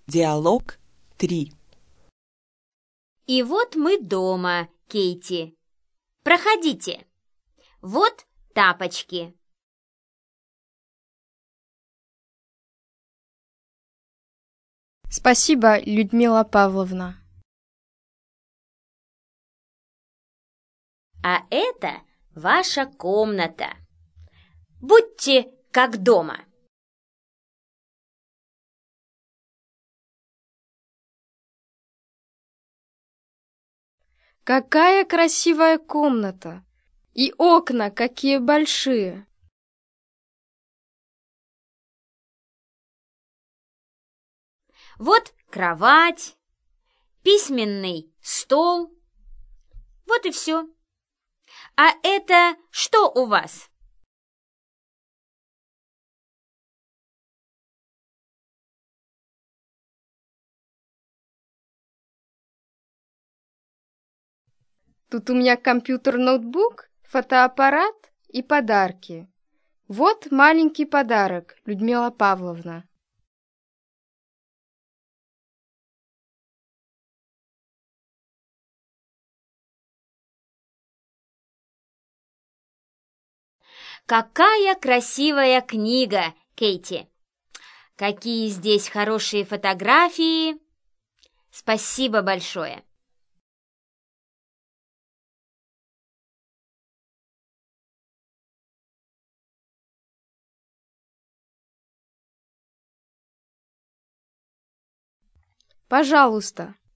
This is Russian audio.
Диалог 3. И вот мы дома, Кейти. Проходите. Вот тапочки. Спасибо, Людмила Павловна. А это ваша комната. Будьте как дома. Какая красивая комната! И окна какие большие! Вот кровать, письменный стол. Вот и все. А это что у вас? Тут у меня компьютер-ноутбук, фотоаппарат и подарки. Вот маленький подарок, Людмила Павловна. Какая красивая книга, Кейти! Какие здесь хорошие фотографии! Спасибо большое! Пожалуйста.